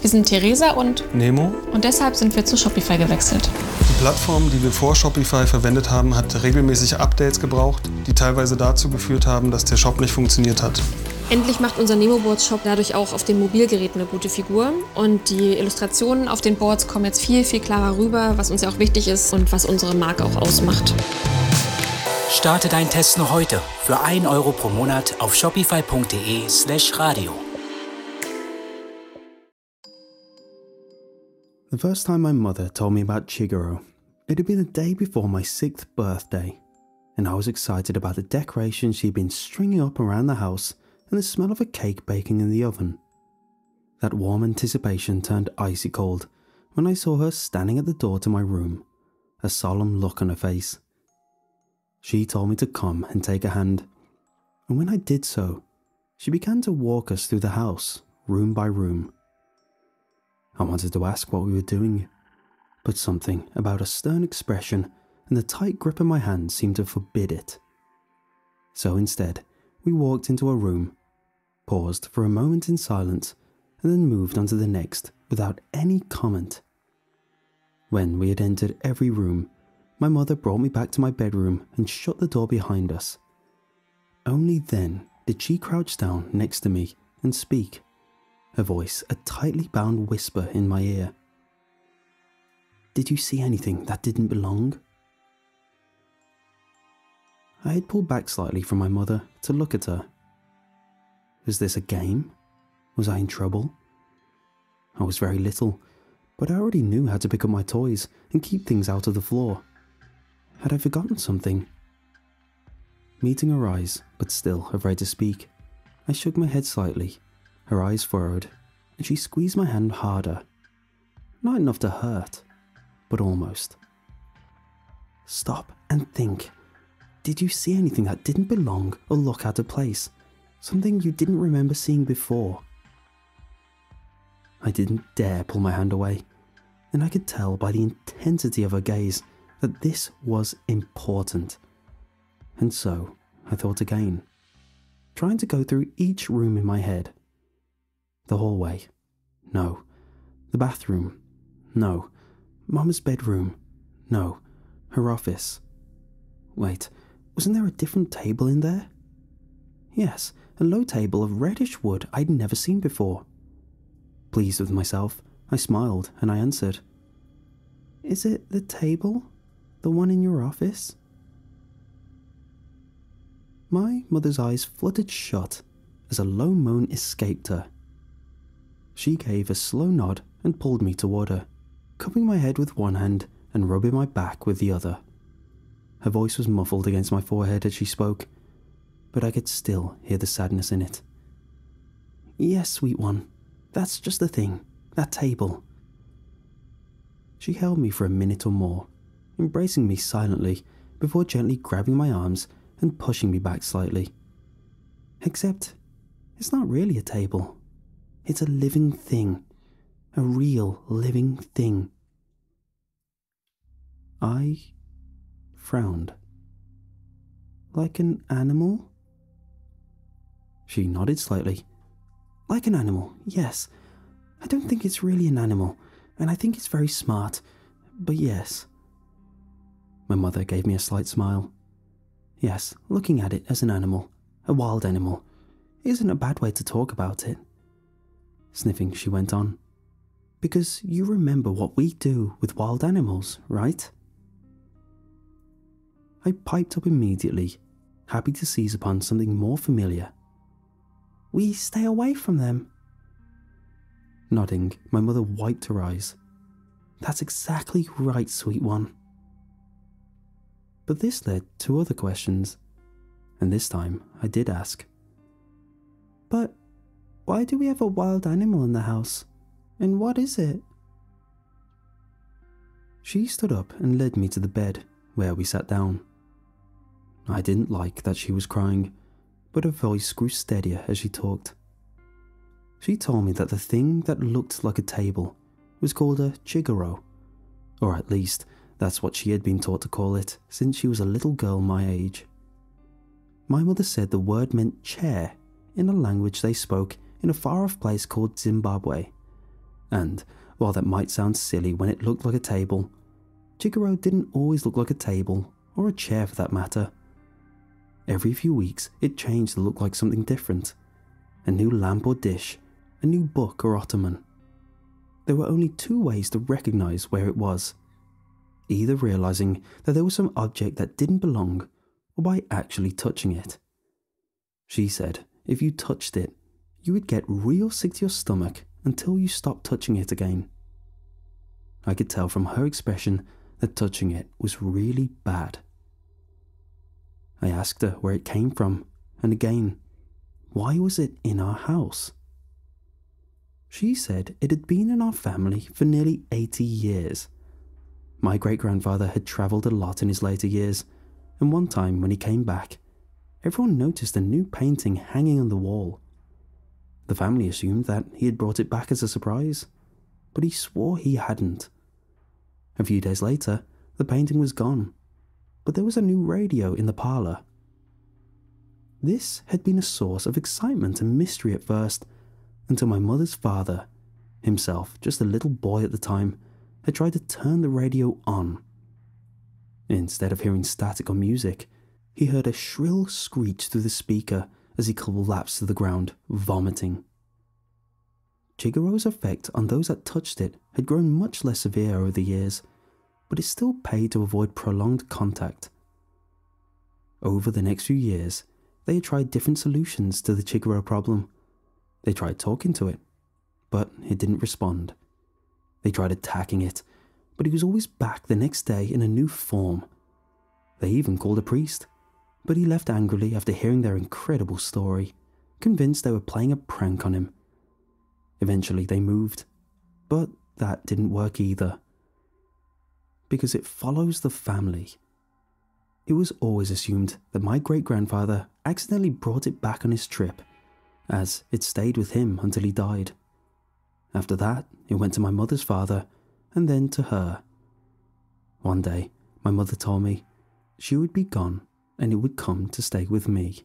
Wir sind Theresa und Nemo. Und deshalb sind wir zu Shopify gewechselt. Die Plattform, die wir vor Shopify verwendet haben, hat regelmäßig Updates gebraucht, die teilweise dazu geführt haben, dass der Shop nicht funktioniert hat. Endlich macht unser Nemo-Boards-Shop dadurch auch auf den Mobilgeräten eine gute Figur. Und die Illustrationen auf den Boards kommen jetzt viel, viel klarer rüber, was uns ja auch wichtig ist und was unsere Marke auch ausmacht. Starte deinen Test noch heute für 1 Euro pro Monat auf shopify.de/radio. The first time my mother told me about Chigoro, it had been the day before my 6th birthday, and I was excited about the decorations she'd been stringing up around the house and the smell of a cake baking in the oven. That warm anticipation turned icy cold when I saw her standing at the door to my room, a solemn look on her face. She told me to come and take a hand, and when I did so, she began to walk us through the house, room by room. I wanted to ask what we were doing, but something about her stern expression and the tight grip of my hand seemed to forbid it. So instead, we walked into a room, paused for a moment in silence, and then moved on to the next without any comment. When we had entered every room, my mother brought me back to my bedroom and shut the door behind us. Only then did she crouch down next to me and speak, her voice a tightly bound whisper in my ear. "Did you see anything that didn't belong?" I had pulled back slightly from my mother to look at her. Was this a game? Was I in trouble? I was very little, but I already knew how to pick up my toys and keep things out of the floor. Had I forgotten something? Meeting her eyes, but still afraid to speak, I shook my head slightly, her eyes furrowed, and she squeezed my hand harder. Not enough to hurt, but almost. "Stop and think. Did you see anything that didn't belong or look out of place? Something you didn't remember seeing before?" I didn't dare pull my hand away, and I could tell by the intensity of her gaze that this was important. And so I thought again, trying to go through each room in my head. The hallway, no. The bathroom, no. Mama's bedroom, no. Her office. Wait, wasn't there a different table in there? Yes, a low table of reddish wood I'd never seen before. Pleased with myself, I smiled and I answered, "Is it the table? The one in your office?" My mother's eyes fluttered shut as a low moan escaped her. She gave a slow nod and pulled me toward her, cupping my head with one hand and rubbing my back with the other. Her voice was muffled against my forehead as she spoke, but I could still hear the sadness in it. "Yes, sweet one, that's just the thing, that table." She held me for a minute or more, embracing me silently before gently grabbing my arms and pushing me back slightly. "Except, it's not really a table. It's a living thing. A real living thing." I frowned. "Like an animal?" She nodded slightly. "Like an animal, yes. I don't think it's really an animal, and I think it's very smart, but yes." My mother gave me a slight smile. "Yes, looking at it as an animal, a wild animal, isn't a bad way to talk about it." Sniffing, she went on, "Because you remember what we do with wild animals, right?" I piped up immediately, happy to seize upon something more familiar. "We stay away from them." Nodding, my mother wiped her eyes. "That's exactly right, sweet one." But this led to other questions, and this time I did ask. "But why do we have a wild animal in the house? And what is it?" She stood up and led me to the bed, where we sat down. I didn't like that she was crying, but her voice grew steadier as she talked. She told me that the thing that looked like a table was called a chigoro, or at least that's what she had been taught to call it since she was a little girl my age. My mother said the word meant chair in a language they spoke in a far-off place called Zimbabwe, And while that might sound silly when it looked like a table, Chiguro didn't always look like a table, or a chair for that matter. Every few weeks it changed to look like something different. A new lamp or dish, a new book or ottoman. There were only two ways to recognize where it was. Either realizing that there was some object that didn't belong, or by actually touching it. She said if you touched it, you would get real sick to your stomach until you stopped touching it again. I could tell from her expression that touching it was really bad. I asked her where it came from, and again, why was it in our house? She said it had been in our family for nearly 80 years. My great-grandfather had travelled a lot in his later years, and one time when he came back, everyone noticed a new painting hanging on the wall. The family assumed that he had brought it back as a surprise, but he swore he hadn't. A few days later, the painting was gone, but there was a new radio in the parlour. This had been a source of excitement and mystery at first, until my mother's father, himself just a little boy at the time, had tried to turn the radio on. Instead of hearing static or music, he heard a shrill screech through the speaker as he collapsed to the ground, vomiting. Chiguro's effect on those that touched it had grown much less severe over the years, but it still paid to avoid prolonged contact. Over the next few years, they had tried different solutions to the Chiguro problem. They tried talking to it, but it didn't respond. They tried attacking it, but he was always back the next day in a new form. They even called a priest, but he left angrily after hearing their incredible story, convinced they were playing a prank on him. Eventually they moved, but that didn't work either. Because it follows the family. It was always assumed that my great-grandfather accidentally brought it back on his trip, as it stayed with him until he died. After that, it went to my mother's father, and then to her. One day, my mother told me she would be gone and it would come to stay with me.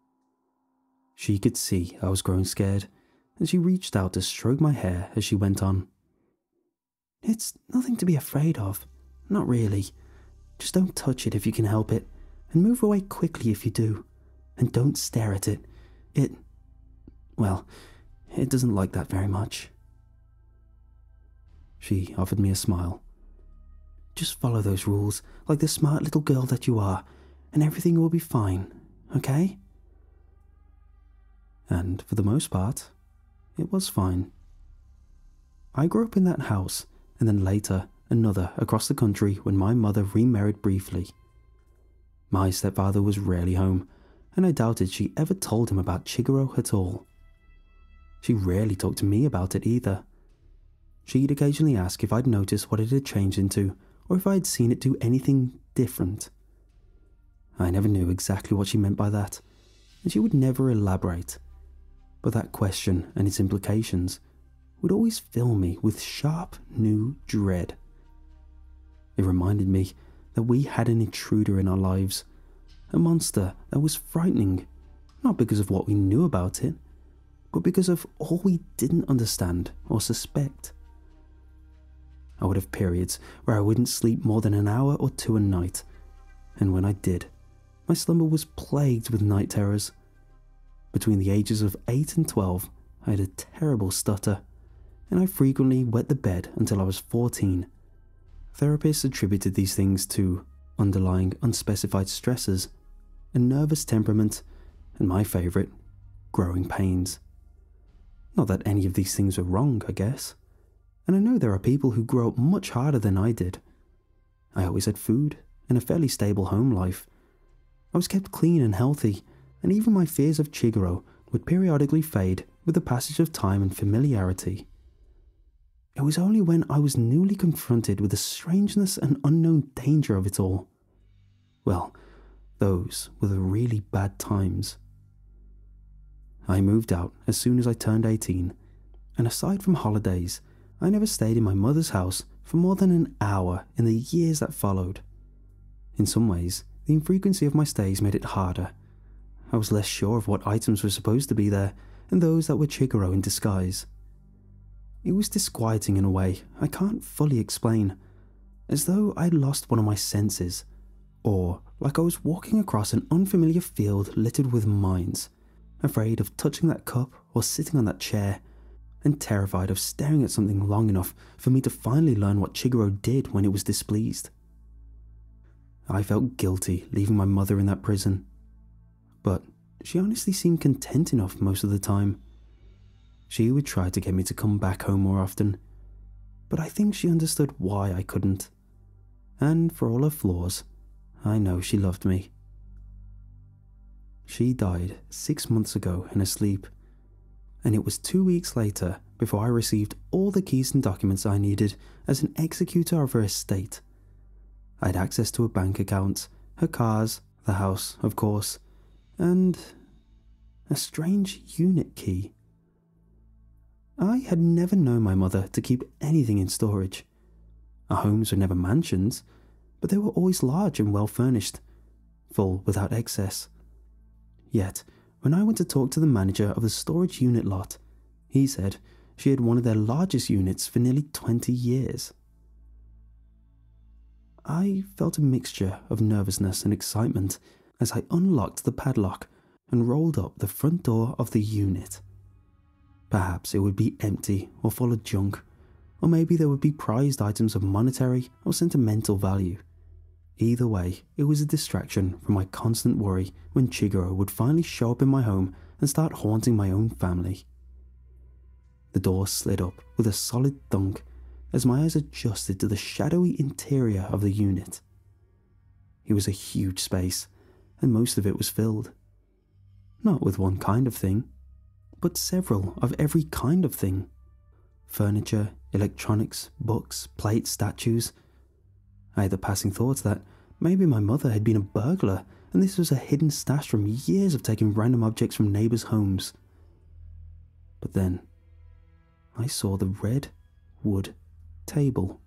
She could see I was growing scared, and she reached out to stroke my hair as she went on. "It's nothing to be afraid of, not really. Just don't touch it if you can help it, and move away quickly if you do, and don't stare at it. It doesn't like that very much." She offered me a smile. "Just follow those rules like the smart little girl that you are, and everything will be fine, okay?" And for the most part, it was fine. I grew up in that house, and then later another across the country when my mother remarried briefly. My stepfather was rarely home, and I doubted she ever told him about Chiguro at all. She rarely talked to me about it either. She'd occasionally ask if I'd noticed what it had changed into, or if I'd seen it do anything different. I never knew exactly what she meant by that, and she would never elaborate. But that question and its implications would always fill me with sharp, new dread. It reminded me that we had an intruder in our lives, a monster that was frightening, not because of what we knew about it, but because of all we didn't understand or suspect. I would have periods where I wouldn't sleep more than an hour or two a night, and when I did, my slumber was plagued with night terrors. Between the ages of 8 and 12, I had a terrible stutter, and I frequently wet the bed until I was 14. Therapists attributed these things to underlying unspecified stresses, a nervous temperament, and my favourite, growing pains. Not that any of these things were wrong, I guess. And I know there are people who grow up much harder than I did. I always had food and a fairly stable home life. I was kept clean and healthy, and even my fears of Chiguro would periodically fade with the passage of time and familiarity. It was only when I was newly confronted with the strangeness and unknown danger of it all. Well, those were the really bad times. I moved out as soon as I turned 18, and aside from holidays, I never stayed in my mother's house for more than an hour in the years that followed. In some ways, the infrequency of my stays made it harder. I was less sure of what items were supposed to be there, and those that were Chiguro in disguise. It was disquieting in a way I can't fully explain, as though I'd lost one of my senses, or like I was walking across an unfamiliar field littered with mines, afraid of touching that cup or sitting on that chair, and terrified of staring at something long enough for me to finally learn what Chiguro did when it was displeased. I felt guilty leaving my mother in that prison, but she honestly seemed content enough most of the time. She would try to get me to come back home more often, but I think she understood why I couldn't. And for all her flaws, I know she loved me. She died 6 months ago in her sleep, and it was 2 weeks later before I received all the keys and documents I needed as an executor of her estate. I had access to her bank account, her cars, the house, of course, and a strange unit key. I had never known my mother to keep anything in storage. Our homes were never mansions, but they were always large and well furnished, full without excess. Yet, when I went to talk to the manager of the storage unit lot, he said she had one of their largest units for nearly 20 years. I felt a mixture of nervousness and excitement as I unlocked the padlock and rolled up the front door of the unit. Perhaps it would be empty or full of junk, or maybe there would be prized items of monetary or sentimental value. Either way, it was a distraction from my constant worry when Chiguro would finally show up in my home and start haunting my own family. The door slid up with a solid thunk as my eyes adjusted to the shadowy interior of the unit. It was a huge space, and most of it was filled. Not with one kind of thing, but several of every kind of thing. Furniture, electronics, books, plates, statues. I had the passing thoughts that maybe my mother had been a burglar and this was a hidden stash from years of taking random objects from neighbours' homes. But then, I saw the red wood table.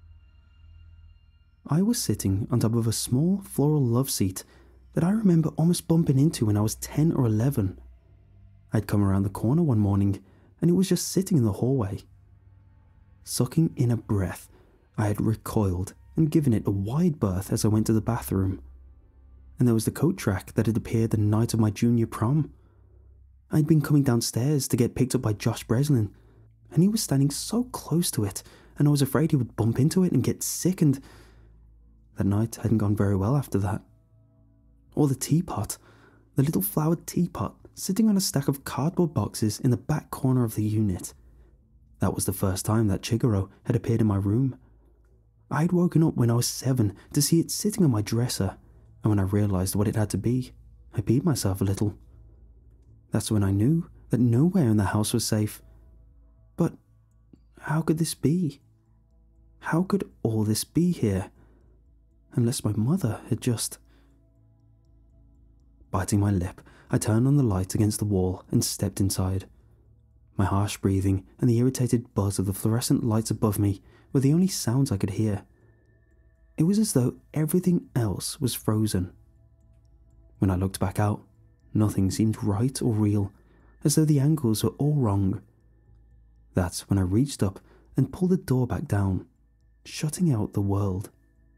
I was sitting on top of a small floral love seat that I remember almost bumping into when I was 10 or 11. I'd come around the corner one morning and it was just sitting in the hallway. Sucking in a breath, I had recoiled and given it a wide berth as I went to the bathroom. And there was the coat rack that had appeared the night of my junior prom. I'd been coming downstairs to get picked up by Josh Breslin, and he was standing so close to it, and I was afraid he would bump into it and get sick, and that night hadn't gone very well after that. Or the teapot, the little flowered teapot sitting on a stack of cardboard boxes in the back corner of the unit. That was the first time that Chiguro had appeared in my room. I had woken up when I was 7 to see it sitting on my dresser, and when I realised what it had to be, I peed myself a little. That's when I knew that nowhere in the house was safe. But how could this be? How could all this be here? Unless my mother had just... Biting my lip, I turned on the light against the wall and stepped inside. My harsh breathing and the irritated buzz of the fluorescent lights above me were the only sounds I could hear. It was as though everything else was frozen. When I looked back out, nothing seemed right or real, as though the angles were all wrong. That's when I reached up and pulled the door back down, shutting out the world.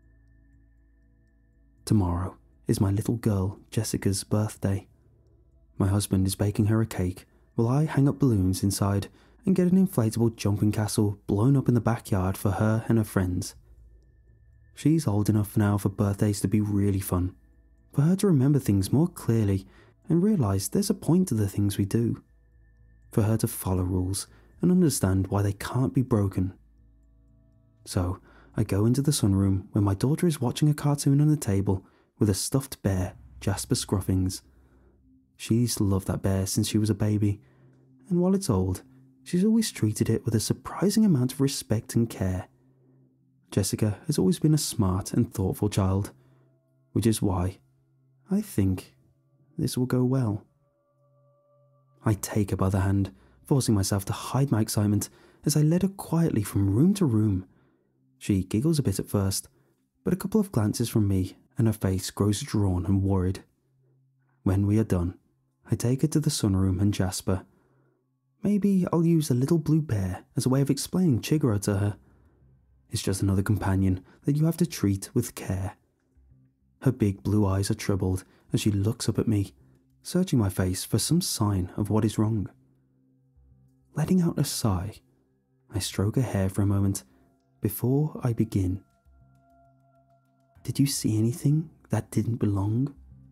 Tomorrow is my little girl Jessica's birthday. My husband is baking her a cake while I hang up balloons inside and get an inflatable jumping castle blown up in the backyard for her and her friends. She's old enough now for birthdays to be really fun, for her to remember things more clearly and realise there's a point to the things we do, for her to follow rules and understand why they can't be broken. So I go into the sunroom where my daughter is watching a cartoon on the table with a stuffed bear, Jasper Scruffings. She's loved that bear since she was a baby, and while it's old, she's always treated it with a surprising amount of respect and care. Jessica has always been a smart and thoughtful child, which is why I think this will go well. I take her by the hand, forcing myself to hide my excitement as I led her quietly from room to room. She giggles a bit at first, but a couple of glances from me and her face grows drawn and worried. When we are done, I take her to the sunroom and Jasper. Maybe I'll use a little blue bear as a way of explaining Chiguro to her. It's just another companion that you have to treat with care. Her big blue eyes are troubled as she looks up at me, searching my face for some sign of what is wrong. Letting out a sigh, I stroke her hair for a moment before I begin. Did you see anything that didn't belong?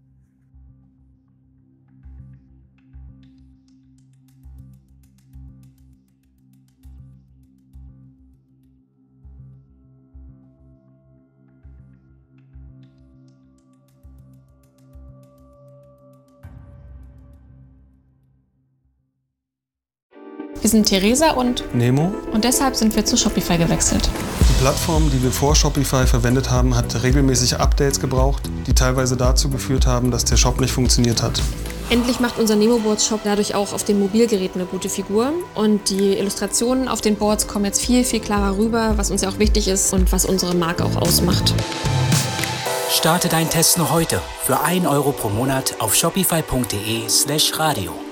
Wir sind Theresa und Nemo. deshalb sind wir zu Shopify gewechselt. Die Plattform, die wir vor Shopify verwendet haben, hat regelmäßig Updates gebraucht, die teilweise dazu geführt haben, dass der Shop nicht funktioniert hat. Endlich macht unser Nemoboards-Shop dadurch auch auf den Mobilgeräten eine gute Figur. Und die Illustrationen auf den Boards kommen jetzt viel, viel klarer rüber, was uns ja auch wichtig ist und was unsere Marke auch ausmacht. Starte deinen Test noch heute für 1 € pro Monat auf shopify.de/radio.